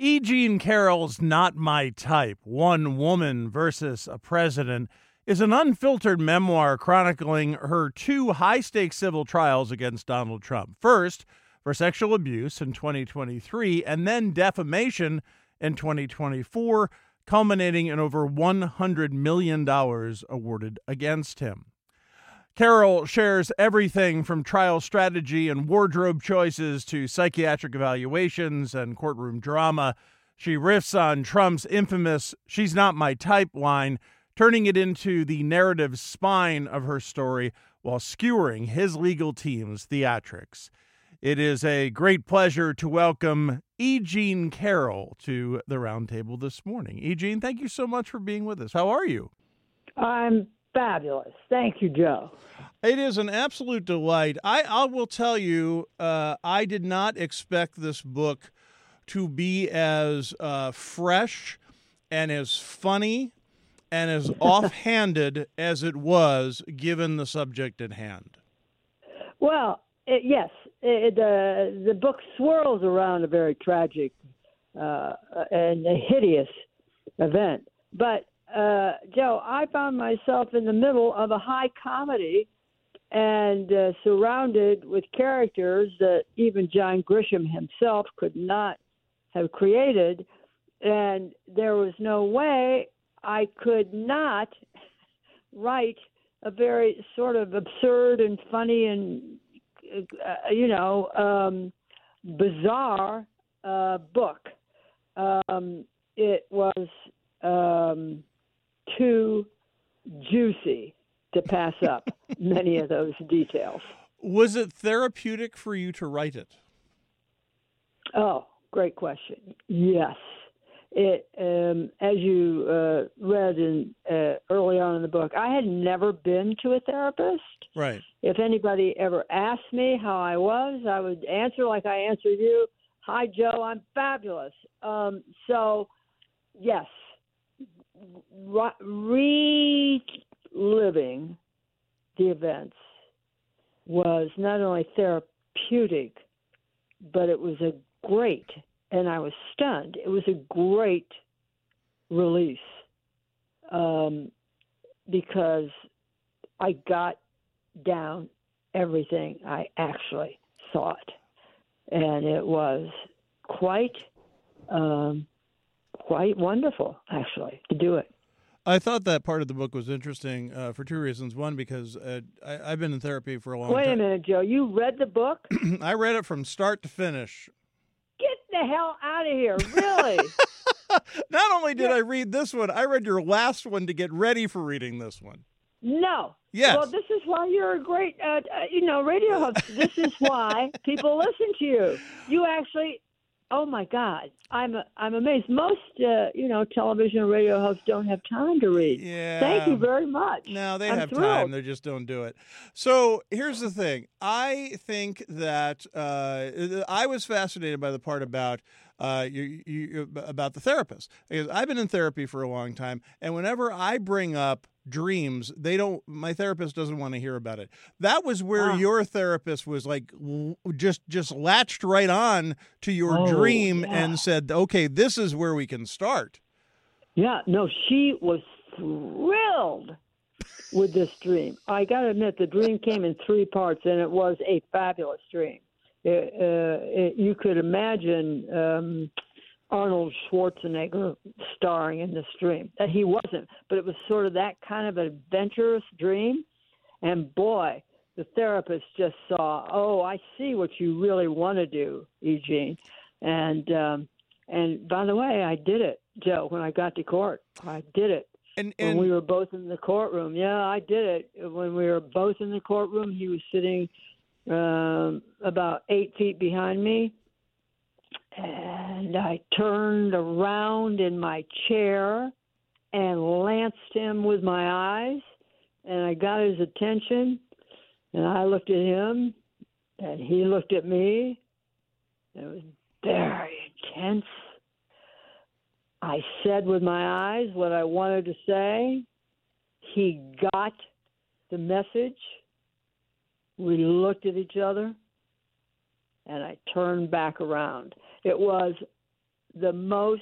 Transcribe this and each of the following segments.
E. Jean Carroll's Not My Type, One Woman versus a President, is an unfiltered memoir chronicling her two high-stakes civil trials against Donald Trump. First, for sexual abuse in 2023, and then defamation in 2024, culminating in over $100 million awarded against him. Carroll shares everything from trial strategy and wardrobe choices to psychiatric evaluations and courtroom drama. She riffs on Trump's infamous "she's not my type" line, turning it into the narrative spine of her story while skewering his legal team's theatrics. It is a great pleasure to welcome E. Jean Carroll to the roundtable this morning. E. Jean, thank you so much for being with us. How are you? I'm fabulous. Thank you, Joe. It is an absolute delight. I will tell you, I did not expect this book to be as fresh and as funny and as offhanded as it was, given the subject at hand. Well, yes, the book swirls around a very tragic and a hideous event. But, Joe, I found myself in the middle of a high comedy and surrounded with characters that even John Grisham himself could not have created. And there was no way I could not write a very sort of absurd and funny and, bizarre book. It was too juicy to pass up many of those details. Was it therapeutic for you to write it? Oh, great question. Yes. It, as you read in, early on in the book, I had never been to a therapist. Right. If anybody ever asked me how I was, I would answer like I answered you. Hi, Joe, I'm fabulous. So, yes, reliving the events was not only therapeutic, but it was a great, and I was stunned, it was a great release because I got down everything I actually thought. And it was quite wonderful, actually, to do it. I thought that part of the book was interesting for two reasons. One, because I've been in therapy for a long time. Wait a minute, Joe. You read the book? I read it from start to finish. Get the hell out of here. Really? Not only did I read this one, I read your last one to get ready for reading this one. No. Yes. Well, this is why you're a great, radio host. This is why people listen to you. You actually, oh my God, I'm amazed. Most, television and radio hosts don't have time to read. Yeah. Thank you very much. No, they I'm have thrilled. time. They just don't do it. So here's the thing. I think that I was fascinated by the part about about the therapist, because I've been in therapy for a long time, and whenever I bring up dreams, my therapist doesn't want to hear about it. That was where your therapist was like just latched right on to your dream and said, okay, this is where we can start. Yeah, no, she was thrilled with this dream. I got to admit, the dream came in 3 parts, and it was a fabulous dream. You could imagine Arnold Schwarzenegger starring in this dream. He wasn't, but it was sort of that kind of adventurous dream. And boy, the therapist just saw, oh, I see what you really want to do, Eugene. And by the way, I did it, Joe, when I got to court. I did it. And when we were both in the courtroom. Yeah, I did it. When we were both in the courtroom, he was sitting about 8 feet behind me. And I turned around in my chair and lanced him with my eyes. And I got his attention. And I looked at him. And he looked at me. It was very intense. I said with my eyes what I wanted to say. He got the message. We looked at each other, and I turned back around. It was the most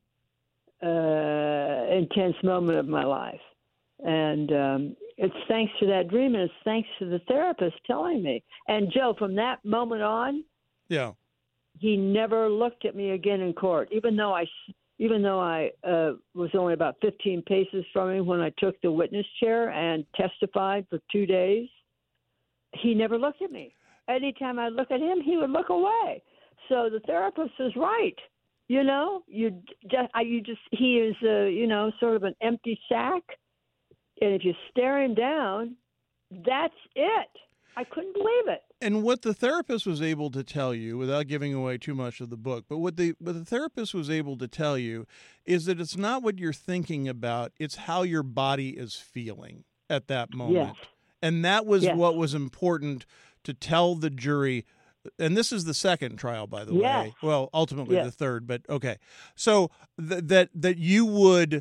intense moment of my life. And it's thanks to that dream, and it's thanks to the therapist telling me. And Joe, from that moment on, Yeah. he never looked at me again in court, even though I was only about 15 paces from him when I took the witness chair and testified for 2 days. He never looked at me. Anytime I look at him, he would look away. So the therapist is right. You know, he is sort of an empty sack, and if you stare him down, that's it. I couldn't believe it. And what the therapist was able to tell you, without giving away too much of the book, but what the therapist was able to tell you is that it's not what you're thinking about, it's how your body is feeling at that moment. Yes. And that was what was important to tell the jury. And this is the second trial, by the way. Well, ultimately the third, but okay. So that you would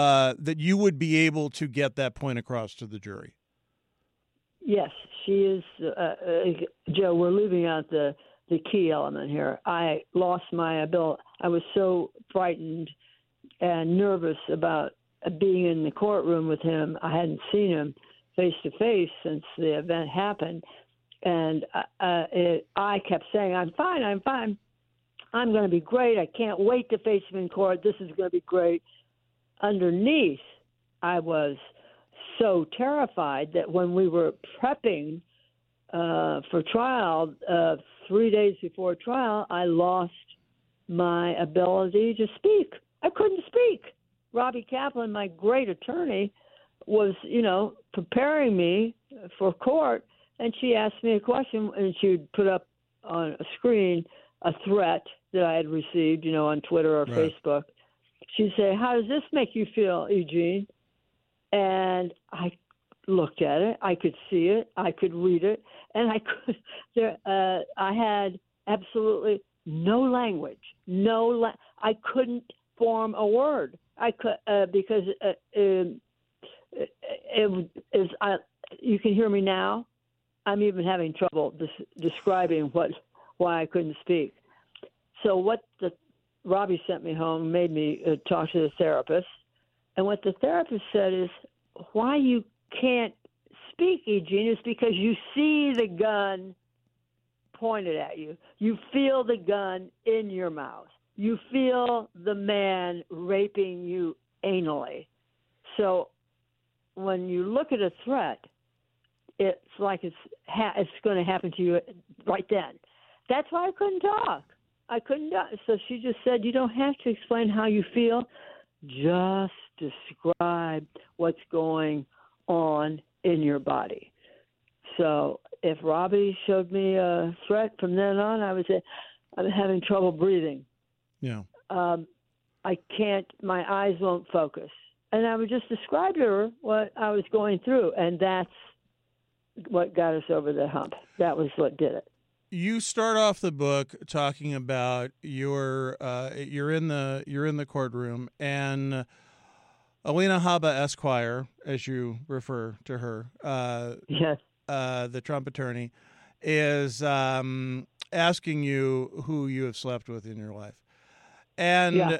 be able to get that point across to the jury. Yes, she is. Joe, we're leaving out the key element here. I lost my ability. I was so frightened and nervous about being in the courtroom with him. I hadn't seen him face to face since the event happened. And I kept saying, I'm fine. I'm going to be great. I can't wait to face him in court. This is going to be great. Underneath, I was so terrified that when we were prepping for trial, 3 days before trial, I lost my ability to speak. I couldn't speak. Robbie Kaplan, my great attorney, was, preparing me for court. And she asked me a question, and she would put up on a screen a threat that I had received, on Twitter or Facebook. She'd say, "How does this make you feel, Eugene?" And I looked at it. I could see it. I could read it. And I had absolutely no language. I couldn't form a word. I could because you can hear me now. I'm even having trouble describing why I couldn't speak. So Robbie sent me home, made me talk to the therapist, and what the therapist said is, why you can't speak, Eugene, is because you see the gun pointed at you. You feel the gun in your mouth. You feel the man raping you anally. So when you look at a threat, it's like it's going to happen to you right then. That's why I couldn't talk. So she just said, you don't have to explain how you feel. Just describe what's going on in your body. So if Robbie showed me a threat from then on, I would say, I'm having trouble breathing. Yeah. I can't, my eyes won't focus. And I would just describe to her what I was going through, and that's what got us over the hump. That was what did it. You start off the book talking about you're in the courtroom, and Alina Habba Esquire, as you refer to her, yes, the Trump attorney, is asking you who you have slept with in your life, and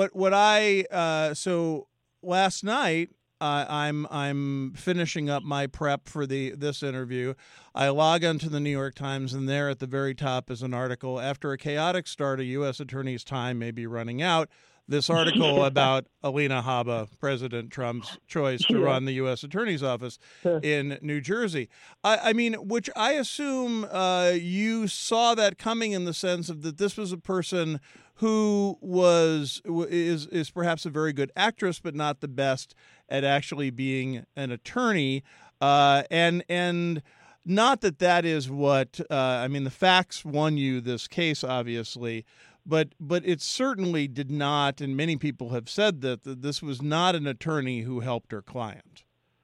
so last night. I'm finishing up my prep for this interview. I log onto the New York Times, and there at the very top is an article. After a chaotic start, a U.S. attorney's time may be running out. This article about Alina Habba, President Trump's choice to run the U.S. Attorney's Office in New Jersey. I mean, which I assume you saw that coming in the sense of that this was a person who is perhaps a very good actress, but not the best at actually being an attorney, and not that is what I mean. The facts won you this case, obviously, but it certainly did not. And many people have said that this was not an attorney who helped her client.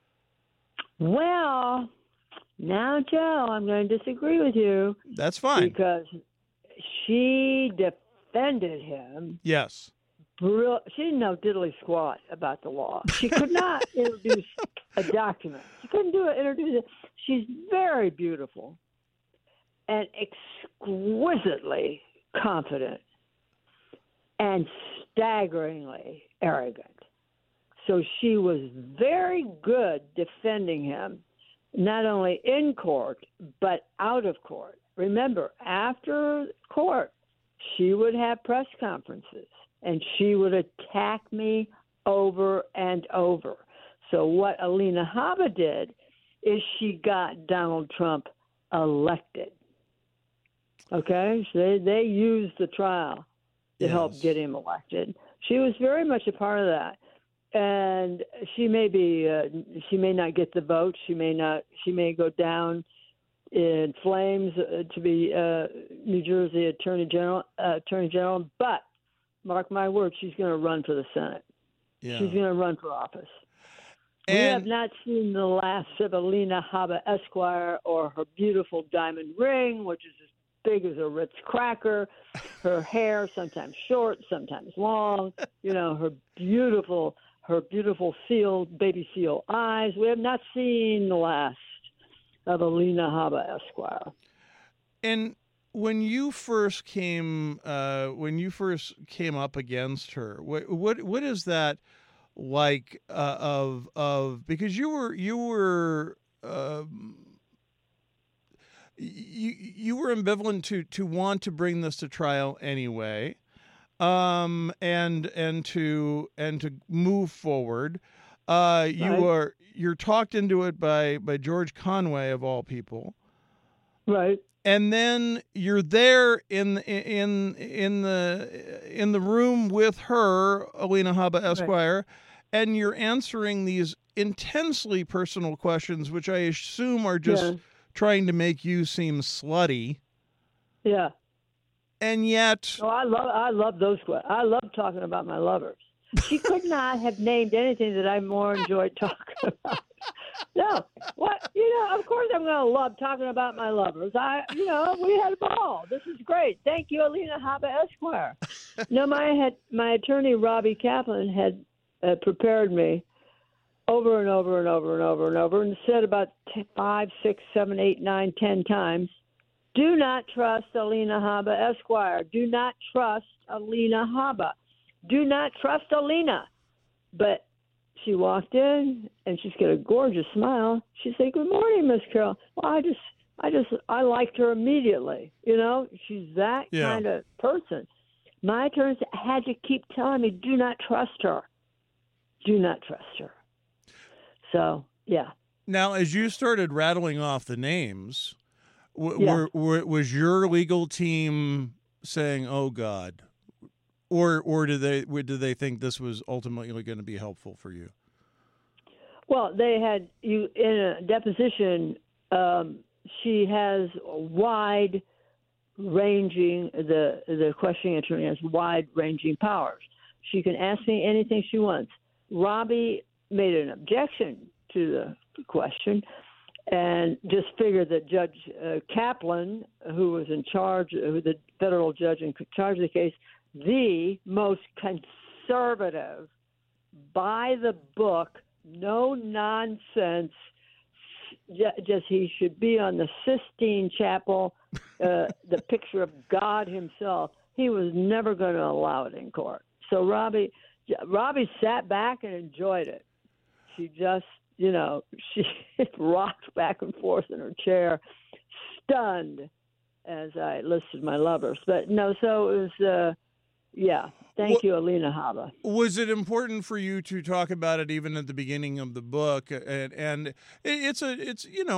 Well, now, Joe, I'm going to disagree with you. That's fine, because she defended him. Yes. She didn't know diddly squat about the law. She could not introduce a document. She couldn't introduce it. She's very beautiful and exquisitely confident. and staggeringly arrogant. So she was very good defending him, not only in court, but out of court. Remember, after court, she would have press conferences, and she would attack me over and over. So what Alina Habba did is she got Donald Trump elected. Okay? So they used the trial to help get him elected. She was very much a part of that. And she may not get the vote. She may go down in flames to be New Jersey Attorney General. But mark my words, she's going to run for the Senate. Yeah. She's going to run for office. We have not seen the last of Alina Habba Esquire or her beautiful diamond ring, which is as big as a Ritz cracker. Her hair, sometimes short, sometimes long. Her beautiful baby seal eyes. We have not seen the last of Alina Habba Esquire. And when you first came up against her, what is that like? Because you were ambivalent to want to bring this to trial anyway. And to move forward, you're talked into it by George Conway of all people, right? And then you're there in the room with her, Alina Habba Esquire, right. And you're answering these intensely personal questions, which I assume are just trying to make you seem slutty. Yeah. And yet, I love those questions. I love talking about my lovers. She could not have named anything that I more enjoyed talking about. No, of course I'm going to love talking about my lovers. We had a ball. This is great. Thank you, Alina Habba Esquire. My attorney Robbie Kaplan had prepared me over and over and over and over and over, and said about 5, 6, 7, 8, 9, 10 times. Do not trust Alina Habba Esquire. Do not trust Alina Habba. Do not trust Alina. But she walked in, and she's got a gorgeous smile. She said, "Good morning, Miss Carol." Well, I liked her immediately. She's that kind of person. My attorneys had to keep telling me, "Do not trust her. Do not trust her." So, yeah. Now, as you started rattling off the names, was your legal team saying, "Oh God," or did they think this was ultimately going to be helpful for you? Well, they had you in a deposition. She has wide-ranging. The questioning attorney has wide-ranging powers. She can ask me anything she wants. Robbie made an objection to the question, and just figured that Judge Kaplan, who was in charge, the federal judge in charge of the case, the most conservative, by the book, no nonsense, just he should be on the Sistine Chapel, the picture of God himself. He was never going to allow it in court. So Robbie sat back and enjoyed it. She just, she rocked back and forth in her chair, stunned as I listed my lovers. But no, so it was, Thank you, Alina Habba. Was it important for you to talk about it even at the beginning of the book? And it's the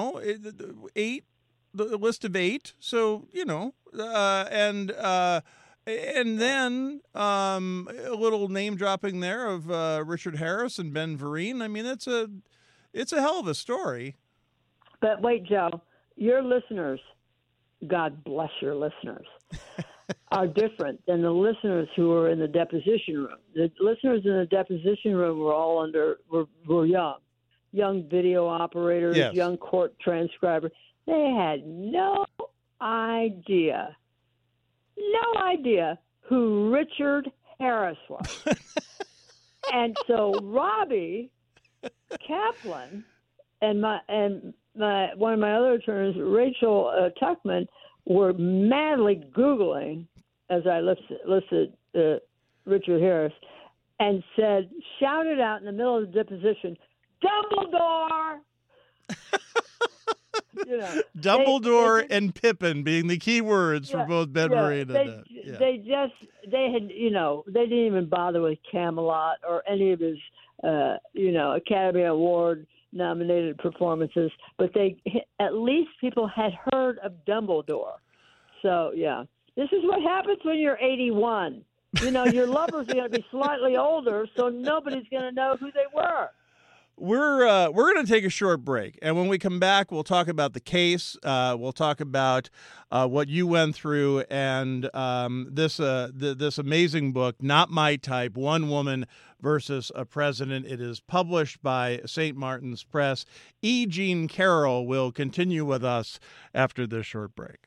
list of 8. So, and then a little name dropping there of Richard Harris and Ben Vereen. I mean, it's a hell of a story. But wait, Joe, your listeners, God bless your listeners, are different than the listeners who were in the deposition room. The listeners in the deposition room were all were young video operators, young court transcribers. They had no idea who Richard Harris was. And so Robbie Kaplan and one of my other attorneys, Rachel Tuckman, were madly Googling as I listed Richard Harris, and shouted out in the middle of the deposition, Dumbledore! Dumbledore and Pippin being the key words for both Ben Vereen and Ned. They didn't even bother with Camelot or any of his, Academy Award nominated performances, but at least people had heard of Dumbledore. So, yeah, this is what happens when you're 81. Your lovers are going to be slightly older, so nobody's going to know who they were. We're going to take a short break, and when we come back, we'll talk about the case. We'll talk about what you went through, and this amazing book, Not My Type: One Woman versus a President. It is published by St. Martin's Press. E. Jean Carroll will continue with us after this short break.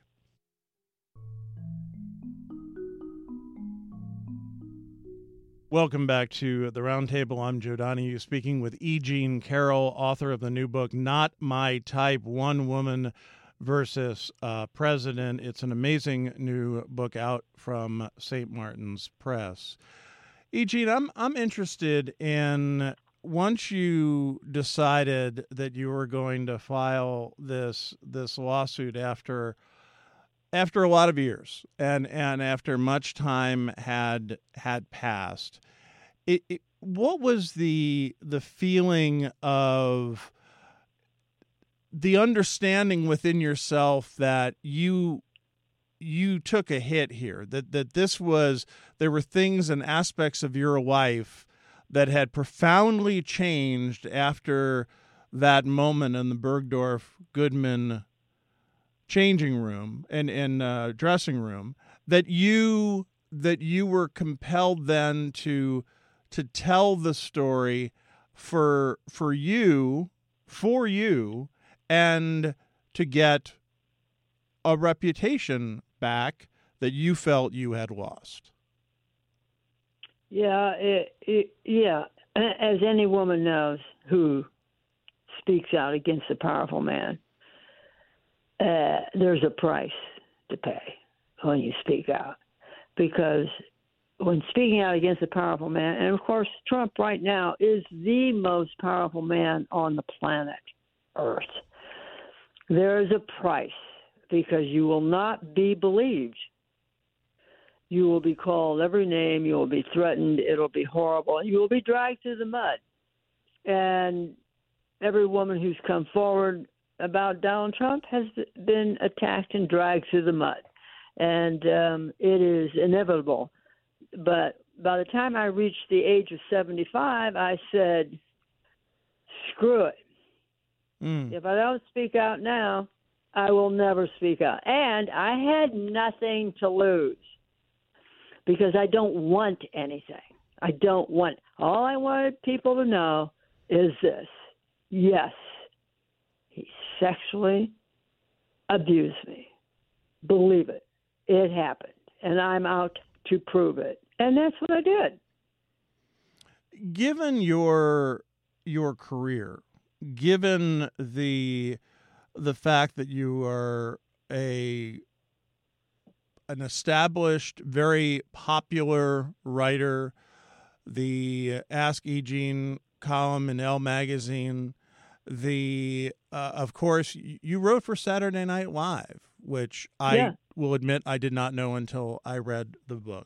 Welcome back to the Roundtable. I'm Joe Donahue, speaking with E. Jean Carroll, author of the new book, Not My Type: One Woman versus President. It's an amazing new book out from St. Martin's Press. E. Jean, I'm interested in, once you decided that you were going to file this lawsuit after a lot of years and after much time had passed, what was the feeling of the understanding within yourself that you took a hit here, that there were things and aspects of your life that had profoundly changed after that moment in the Bergdorf Goodman changing room and dressing room, that you were compelled then to tell the story for you, and to get a reputation back that you felt you had lost? Yeah, as any woman knows who speaks out against a powerful man, there's a price to pay when you speak out. Because when speaking out against a powerful man, and of course Trump right now is the most powerful man on the planet Earth, there is a price, because you will not be believed. You will be called every name. You will be threatened. It'll be horrible. You will be dragged through the mud. And every woman who's come forward about Donald Trump has been attacked and dragged through the mud. And it is inevitable. But by the time I reached the age of 75, I said, screw it. If I don't speak out now, I will never speak out. And I had nothing to lose, because I don't want anything. All I wanted people to know is this. Yes, he sexually abused me. Believe it. It happened. And I'm out to prove it. And that's what I did. Given your career, given the fact that you are an established, very popular writer, the Ask E. Jean column in Elle magazine, of course, you wrote for Saturday Night Live, which I will admit I did not know until I read the book.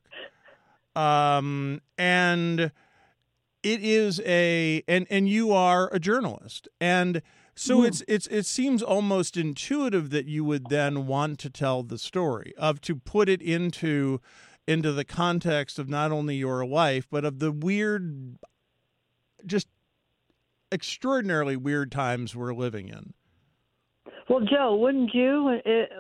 And it is and you are a journalist, and so it seems almost intuitive that you would then want to tell the story, to put it into the context of not only your life, but of the weird, just extraordinarily weird times we're living in. Well, Joe, wouldn't you?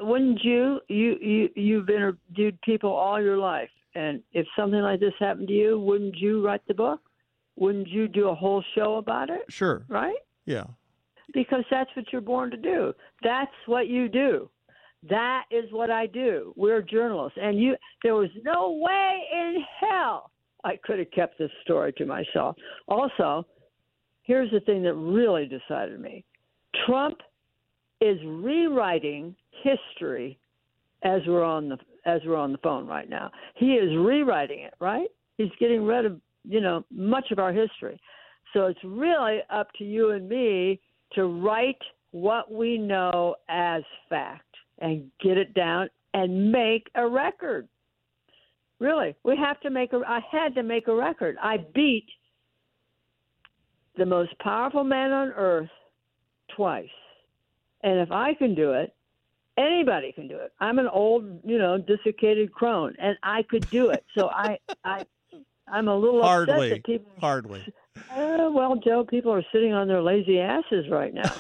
You've interviewed people all your life, and if something like this happened to you, wouldn't you write the book? Wouldn't you do a whole show about it? Sure. Right? Yeah. Because that's what you're born to do. That's what you do. That is what I do. We're journalists. And there was no way in hell I could have kept this story to myself. Also, here's the thing that really decided me. Trump is rewriting history as we're on the phone right now. He is rewriting it, right? He's getting rid of, much of our history. So it's really up to you and me to write what we know as fact and get it down and make a record. Really, I had to make a record. I beat the most powerful man on earth twice. And if I can do it, anybody can do it. I'm an old, desiccated crone, and I could do it. So I'm a little upset that people. Hardly. Well, Joe, people are sitting on their lazy asses right now.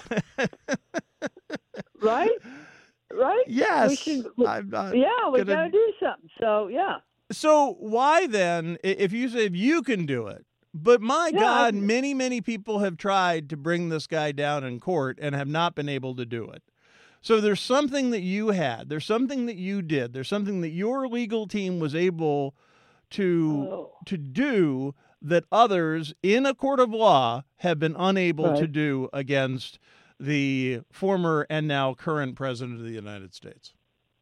Right? Yes. We got to do something. So, yeah. So why then, if you say you can do it, but my God, many, many people have tried to bring this guy down in court and have not been able to do it. So there's something that you had, there's something that you did, there's something that your legal team was able to do that others in a court of law have been unable to do against the former and now current president of the United States.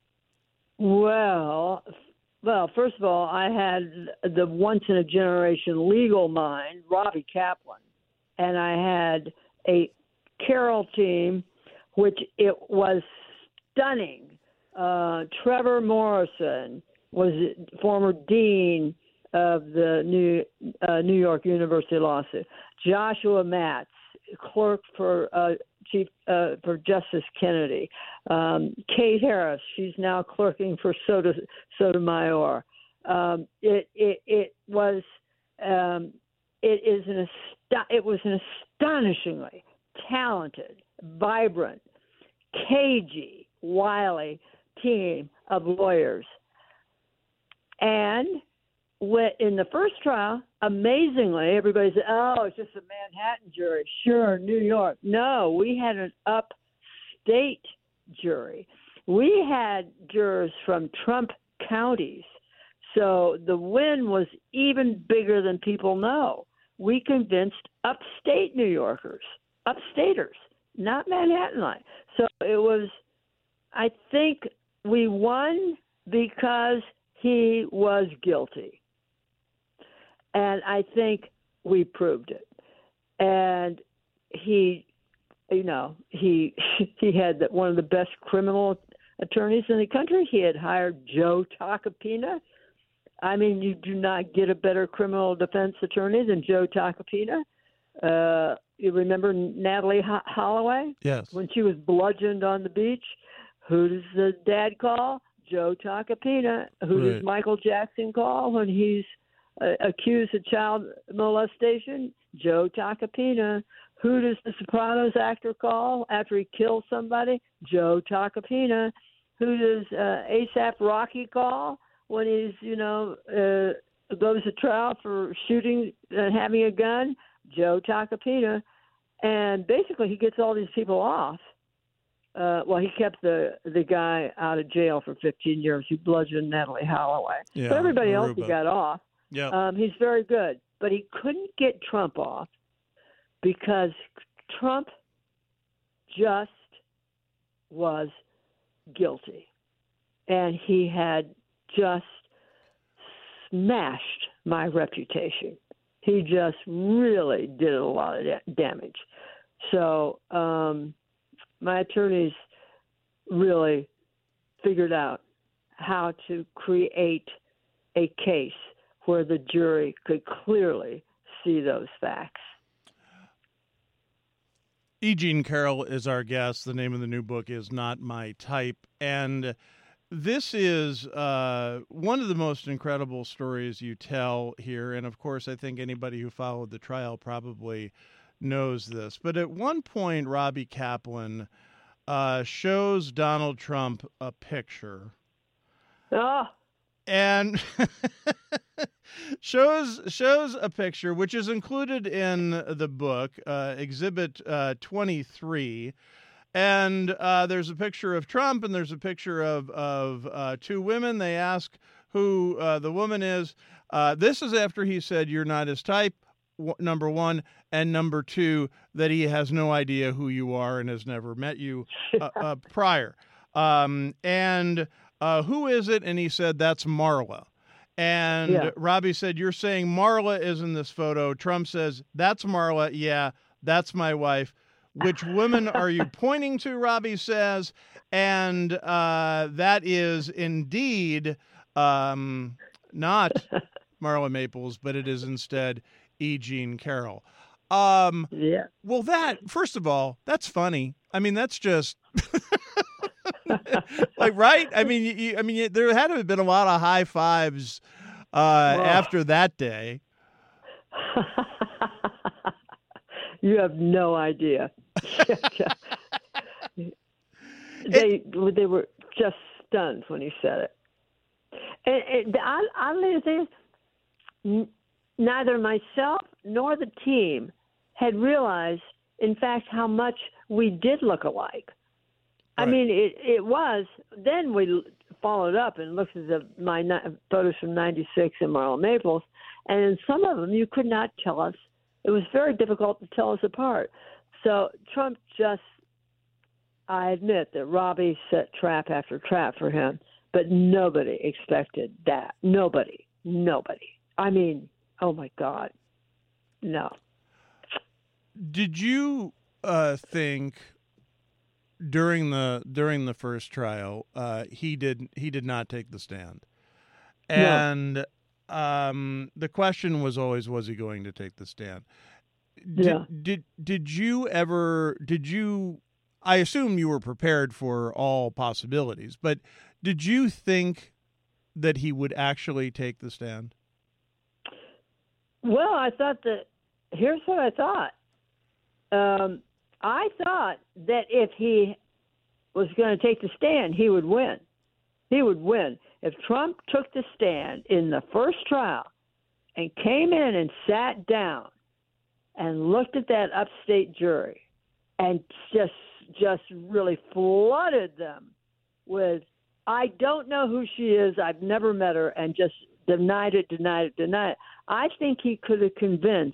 Well, first of all, I had the once-in-a-generation legal mind, Robbie Kaplan, and I had a Carroll team, which it was stunning. Trevor Morrison was former dean of the New York University lawsuit. Joshua Matz, clerk for Justice Kennedy. Kate Harris, she's now clerking for Sotomayor. It was an astonishingly talented, vibrant, cagey, wily team of lawyers. And in the first trial, amazingly, everybody said, "Oh, it's just a Manhattan jury." Sure, New York. No, we had an upstate jury. We had jurors from Trump counties. So the win was even bigger than people know. We convinced upstate New Yorkers, upstaters, not Manhattanite. So it was, I think we won because he was guilty. And I think we proved it. And he had one of the best criminal attorneys in the country. He had hired Joe Tacopina. I mean, you do not get a better criminal defense attorney than Joe Tacopina. You remember Natalie Holloway? Yes. When she was bludgeoned on the beach, who does the dad call? Joe Tacopina. Who does Michael Jackson call when he's accused of child molestation? Joe Tacopina. Who does the Sopranos actor call after he kills somebody? Joe Tacopina. Who does ASAP Rocky call when he's, goes to trial for shooting and having a gun? Joe Tacopina. And basically he gets all these people off. He kept the guy out of jail for 15 years who bludgeoned Natalie Holloway. Yeah, but everybody else Aruba. he got off. Yeah. He's very good. But he couldn't get Trump off because Trump just was guilty. And he had just smashed my reputation. He just really did a lot of damage. So my attorneys really figured out how to create a case where the jury could clearly see those facts. E. Jean Carroll is our guest. The name of the new book is Not My Type. And this is one of the most incredible stories you tell here. And, of course, I think anybody who followed the trial probably knows this. But at one point, Robbie Kaplan shows Donald Trump a picture. Oh. And shows a picture, which is included in the book, Exhibit 23. And there's a picture of Trump, and there's a picture of two women. They ask who the woman is. This is after he said, "You're not his type," number one, and number two, that he has no idea who you are and has never met you prior. And who is it? And he said, "That's Marla." And Robbie said, "You're saying Marla is in this photo." Trump says, "That's Marla. Yeah, that's my wife." Which woman are you pointing to? Robbie says, and that is indeed not Marla Maples, but it is instead E. Jean Carroll. Yeah. Well, first of all, that's funny. I mean, that's just like, right? I mean, there had to have been a lot of high fives after that day. You have no idea. They were just stunned when he said it. And oddly, the thing is, neither myself nor the team had realized, in fact, how much we did look alike. Right. I mean, it was. Then we followed up and looked at my photos from '96 and Marla Maples, and in some of them, you could not tell us. It was very difficult to tell us apart. So Trump I admit that Robbie set trap after trap for him, but nobody expected that. Nobody. I mean, oh my God, no. Did you think during the first trial he did not take the stand? And the question was always, was he going to take the stand? Did you I assume you were prepared for all possibilities, but did you think that he would actually take the stand? Well, I thought here's what I thought. I thought that if he was going to take the stand, he would win. He would win. If Trump took the stand in the first trial and came in and sat down and looked at that upstate jury and just really flooded them with, "I don't know who she is, I've never met her," and just denied it. I think he could have convinced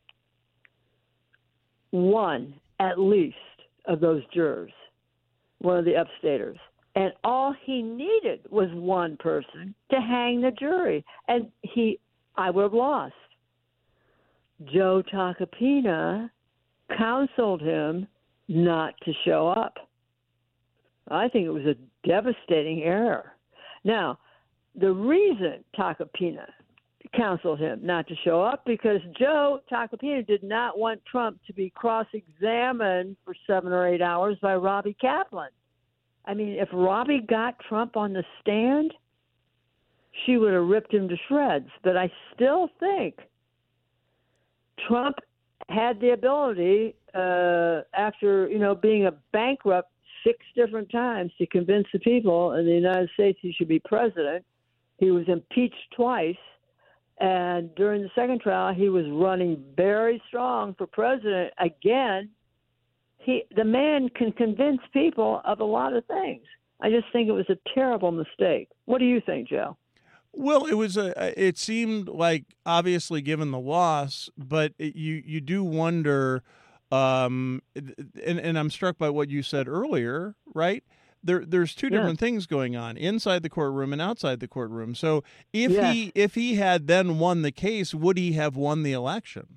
one, at least, of those jurors, one of the upstaters. And all he needed was one person to hang the jury. And I would have lost. Joe Tacopina counseled him not to show up. I think it was a devastating error. Now, the reason Tacopina counseled him not to show up, because Joe Tacopina did not want Trump to be cross-examined for 7 or 8 hours by Robbie Kaplan. I mean, if Robbie got Trump on the stand, she would have ripped him to shreds. But I still think Trump had the ability, after being a bankrupt 6 different times, to convince the people in the United States he should be president. He was impeached twice. And during the second trial, he was running very strong for president again. The man can convince people of a lot of things. I just think it was a terrible mistake. What do you think, Joe? Well, it seemed like, obviously, given the loss, but you do wonder, and I'm struck by what you said earlier, right? There's two different things going on, inside the courtroom and outside the courtroom. So if he had then won the case, would he have won the election?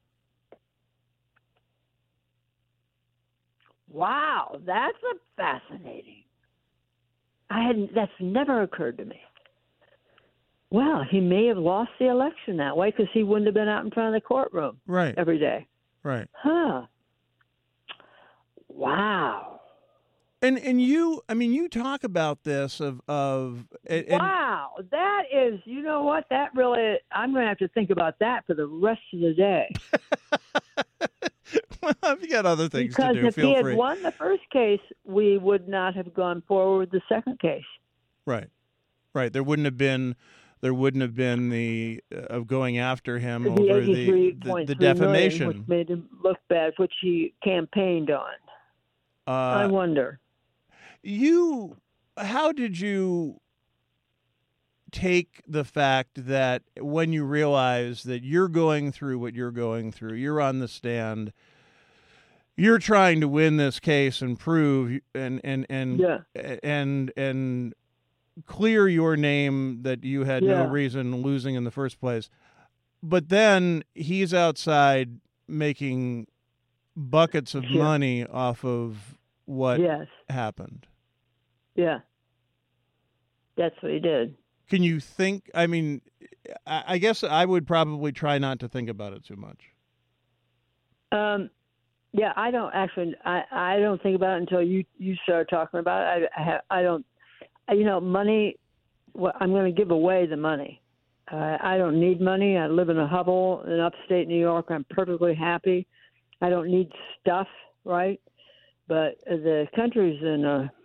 Wow, that's fascinating. That's never occurred to me. Well, he may have lost the election that way because he wouldn't have been out in front of the courtroom every day. Right. Huh. Wow. And you talk about this wow, that is, you know what? That really, I'm going to have to think about that for the rest of the day. Well, if you got other things to do, because if he had won the first case, we would not have gone forward with the second case. Right. There wouldn't have been the of going after him over the defamation, million, which made him look bad, which he campaigned on. I wonder. How did you take the fact that when you realize that you're going through what you're going through, you're on the stand, you're trying to win this case and prove and clear your name that you had no Yeah. reason losing in the first place. But then he's outside making buckets of Sure. money off of what Yes. happened. Yeah. That's what he did. Can you think? I mean, I guess I would probably try not to think about it too much. Yeah, I don't actually. I don't think about it until you start talking about it. I don't. Money. Well, I'm going to give away the money. I don't need money. I live in a hovel in upstate New York. I'm perfectly happy. I don't need stuff, right? But the country's in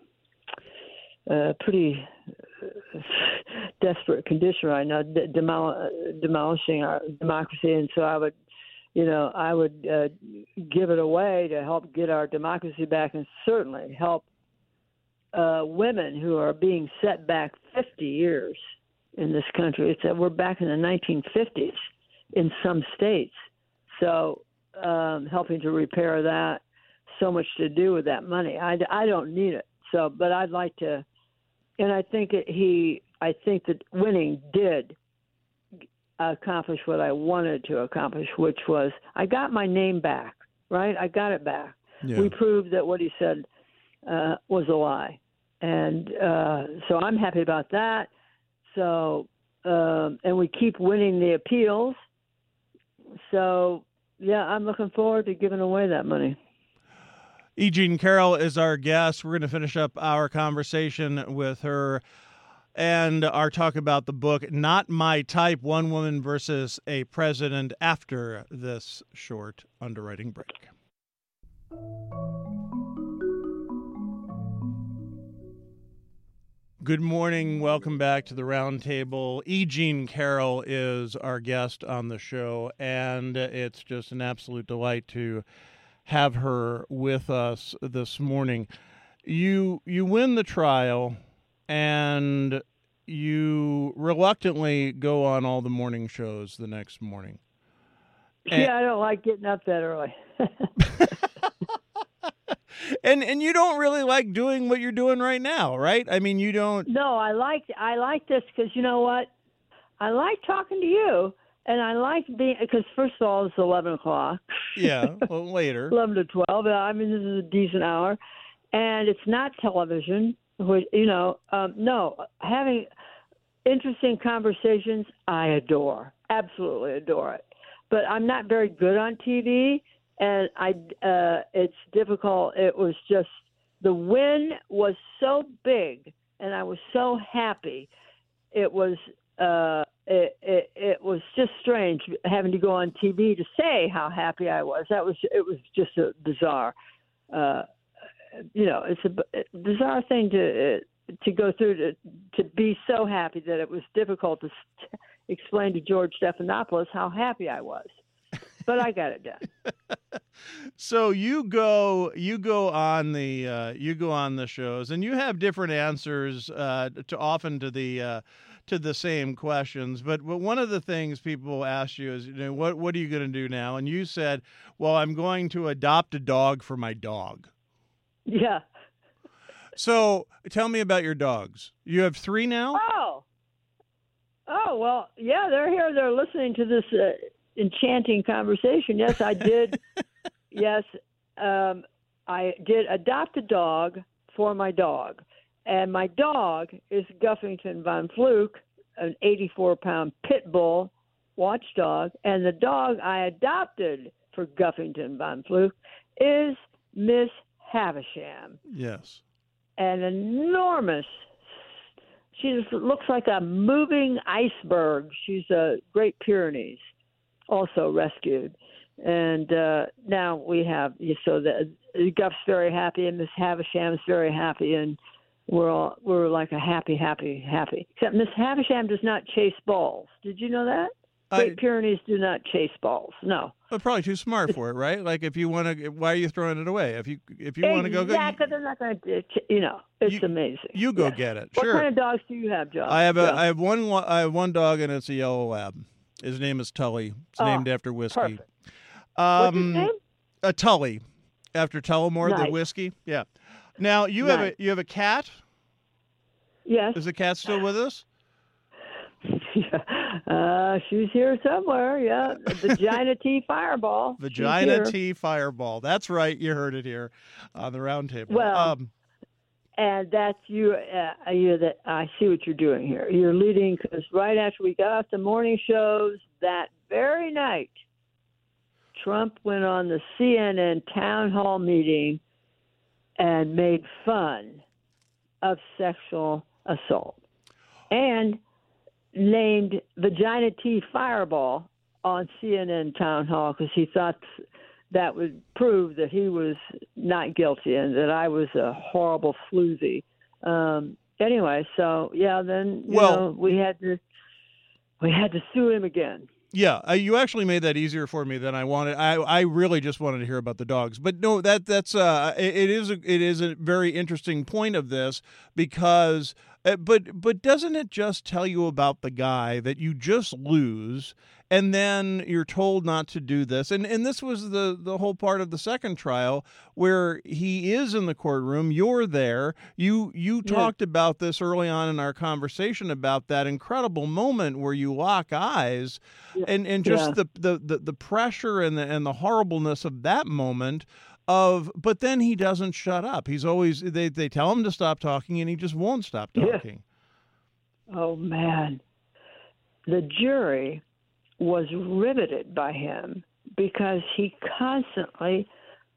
a pretty desperate condition right now, demolishing our democracy, and so I would give it away to help get our democracy back, and certainly help women who are being set back 50 years in this country. We're back in the 1950s in some states. So helping to repair that, so much to do with that money. I don't need it. So, but I'd like to, and I think that winning did accomplish what I wanted to accomplish, which was I got my name back, right? I got it back. Yeah. We proved that what he said was a lie. And so I'm happy about that. So, and we keep winning the appeals. So, yeah, I'm looking forward to giving away that money. E. Jean Carroll is our guest. We're going to finish up our conversation with her and our talk about the book, Not My Type, One Woman versus a President, after this short underwriting break. Good morning. Welcome back to the Roundtable. E. Jean Carroll is our guest on the show, and it's just an absolute delight to have her with us this morning. You win the trial, and you reluctantly go on all the morning shows the next morning. Yeah, I don't like getting up that early. And you don't really like doing what you're doing right now, right? I mean, you don't. No, I like this because you know what? I like talking to you, and I like being, because first of all, it's 11 o'clock. Yeah, well, later. 11 to 12. I mean, this is a decent hour, and it's not television. Which, no, having interesting conversations, I adore, absolutely adore it. But I'm not very good on TV. And it's difficult. It was just, the win was so big, and I was so happy. It was it was just strange having to go on TV to say how happy I was. It was just a bizarre, it's a bizarre thing to go through, to be so happy that it was difficult to explain to George Stephanopoulos how happy I was. But I got it done. So you go on the shows, and you have different answers often to the same questions. But one of the things people ask you is, what are you going to do now? And you said, well, I'm going to adopt a dog for my dog. Yeah. So tell me about your dogs. You have 3 now? Oh, well, yeah, they're here. They're listening to this enchanting conversation. Yes, I did. Yes, I did adopt a dog for my dog. And my dog is Guffington von Fluke, an 84-pound pit bull watchdog. And the dog I adopted for Guffington von Fluke is Miss Havisham. Yes. An enormous, she just looks like a moving iceberg. She's a Great Pyrenees, also rescued. And now we have, so Guff's very happy, and Miss Havisham's very happy, and we're like a happy. Except Miss Havisham does not chase balls. Did you know that? Great Pyrenees do not chase balls. No. But probably too smart for it, right? Like, if you want to, why are you throwing it away? If you want to go, exactly, they're not going to. It's amazing. You go get it. Sure. What kind of dogs do you have, John? I have one dog, and it's a yellow lab. His name is Tully. It's named after whiskey. Perfect. What's his name? A Tully, after Tullamore, nice. the whiskey. Yeah. Now you have a cat. Yes. Is the cat still with us? She's here somewhere. Yeah, Vagina T Fireball. She's Vagina here. T Fireball. That's right. You heard it here on the roundtable. Well, and that's you. That I see what you're doing here. You're leading because right after we got off the morning shows that very night, Trump went on the CNN town hall meeting and made fun of sexual assault and named Vagina T Fireball on CNN town hall because he thought that would prove that he was not guilty and that I was a horrible floozy. Anyway, so yeah, then we had to sue him again. Yeah, you actually made that easier for me than I wanted. I really just wanted to hear about the dogs, but no, that's it is a very interesting point of this because, but doesn't it just tell you about the guy that you just lose, and then you're told not to do this, and this was the whole part of the second trial where he is in the courtroom, you're there, you talked about this early on in our conversation about that incredible moment where you lock eyes. And just the pressure and the horribleness of that moment but then he doesn't shut up. He's always they tell him to stop talking and he just won't stop talking. Yeah. Oh man. The jury was riveted by him because he constantly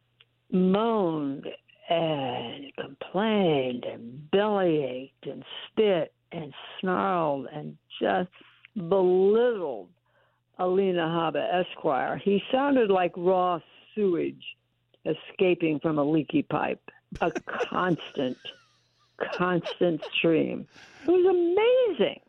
moaned and complained and bellyached and spit and snarled and just belittled Alina Habba Esquire. He sounded like raw sewage escaping from a leaky pipe, a constant stream. It was amazing.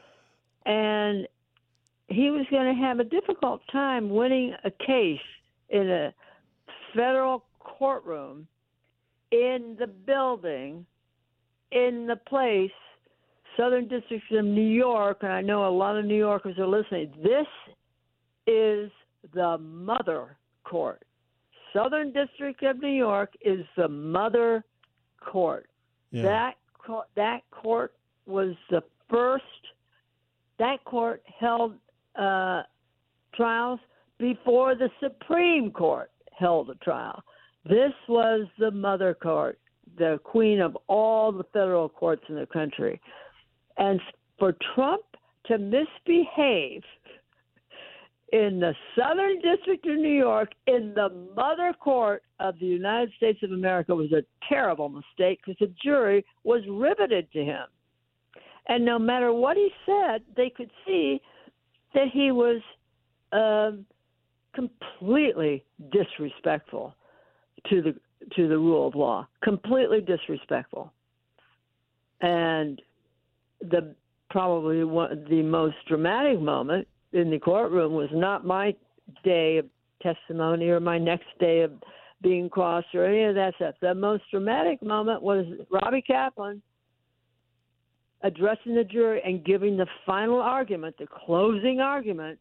And he was going to have a difficult time winning a case in a federal courtroom in the building, in the place, Southern District of New York, and I know a lot of New Yorkers are listening. This is the mother court. Southern District of New York is the mother court. Yeah. That court was the first. That court held trials before the Supreme Court held a trial. This was the mother court, the queen of all the federal courts in the country. And for Trump to misbehave in the Southern District of New York in the mother court of the United States of America was a terrible mistake because the jury was riveted to him. And no matter what he said, they could see that he was completely disrespectful to the rule of law, completely disrespectful. And the most dramatic moment in the courtroom was not my day of testimony or my next day of being crossed or any of that stuff. The most dramatic moment was Robbie Kaplan addressing the jury and giving the final argument, the closing argument,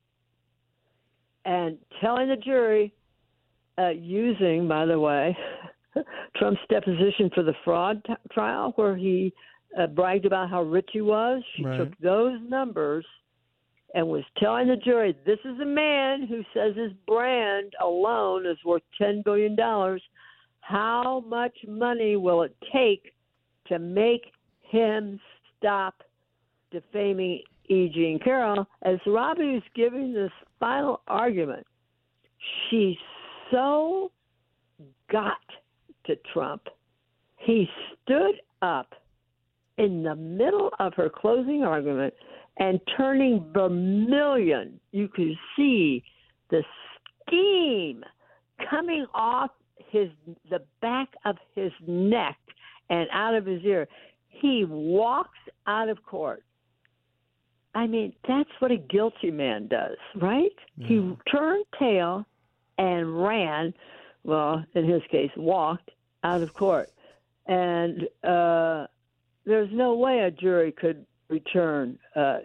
and telling the jury, using, by the way, Trump's deposition for the fraud trial where he bragged about how rich he was. She Right. took those numbers and was telling the jury, this is a man who says his brand alone is worth $10 billion. How much money will it take to make him stop defaming E. Jean Carroll? As Robbie was giving this final argument, she so got to Trump. He stood up in the middle of her closing argument and turning vermilion. You could see the steam coming off the back of his neck and out of his ear. He walks out of court. I mean, that's what a guilty man does, right? Yeah. He turned tail and ran, well, in his case, walked out of court. And there's no way a jury could return, a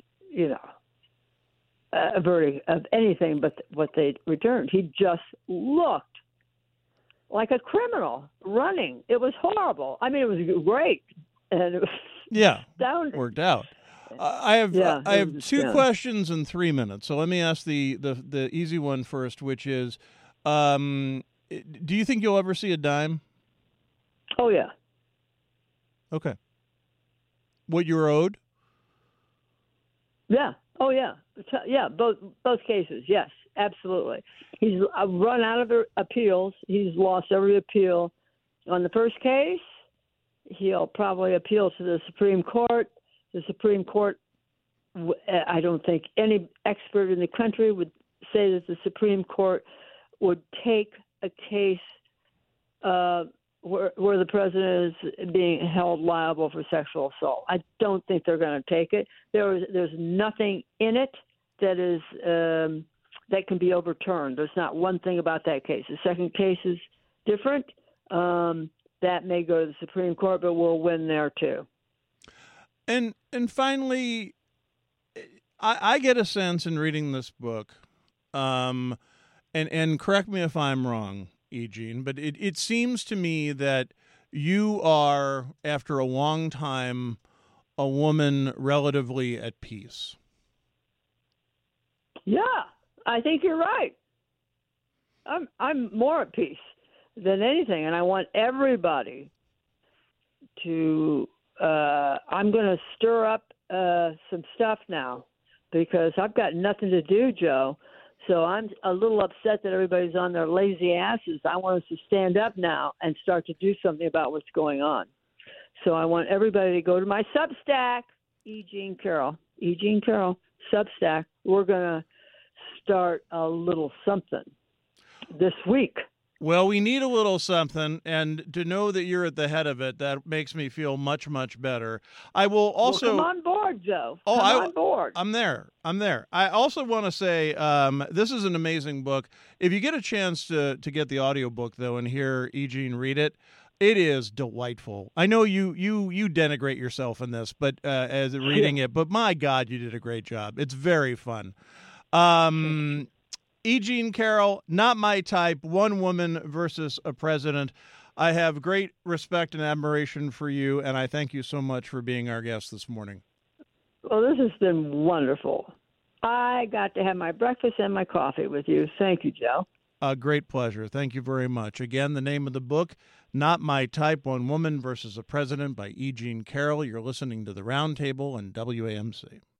verdict of anything but what they returned. He just looked like a criminal running. It was horrible. I mean, it was great, and it was Yeah, astounding. worked out. I have Yeah, I it have was two astounding. questions in 3 minutes. So let me ask the easy one first, which is, do you think you'll ever see a dime? Oh yeah, Okay. What you're owed? yeah. Oh yeah, yeah. Both cases. Yes, absolutely. He's run out of the appeals. He's lost every appeal. On the first case, he'll probably appeal to the Supreme Court. The Supreme Court, I don't think any expert in the country would say that the Supreme Court would take a case where the president is being held liable for sexual assault. I don't think they're going to take it. There's nothing in it that is that can be overturned. There's not one thing about that case. The second case is different. That may go to the Supreme Court, but we'll win there too. And finally, I get a sense in reading this book, and correct me if I'm wrong, E. Jean, but it seems to me that you are, after a long time, a woman relatively at peace. Yeah, I think you're right. I'm more at peace than anything, and I want everybody to. I'm going to stir up some stuff now because I've got nothing to do, Joe. So I'm a little upset that everybody's on their lazy asses. I want us to stand up now and start to do something about what's going on. So I want everybody to go to my Substack, E. Jean Carroll, Substack. We're going to start a little something this week. Well, we need a little something, and to know that you're at the head of it, that makes me feel much, much better. I will also come on board, Joe. Come on board. I'm there. I also want to say this is an amazing book. If you get a chance to get the audiobook, though, and hear E. Jean read it, it is delightful. I know you denigrate yourself in this, but as reading it, but my God, you did a great job. It's very fun. E. Jean Carroll, Not My Type, One Woman versus a President. I have great respect and admiration for you, and I thank you so much for being our guest this morning. Well, this has been wonderful. I got to have my breakfast and my coffee with you. Thank you, Joe. A great pleasure. Thank you very much. Again, the name of the book, Not My Type, One Woman versus a President by E. Jean Carroll. You're listening to The Roundtable on WAMC.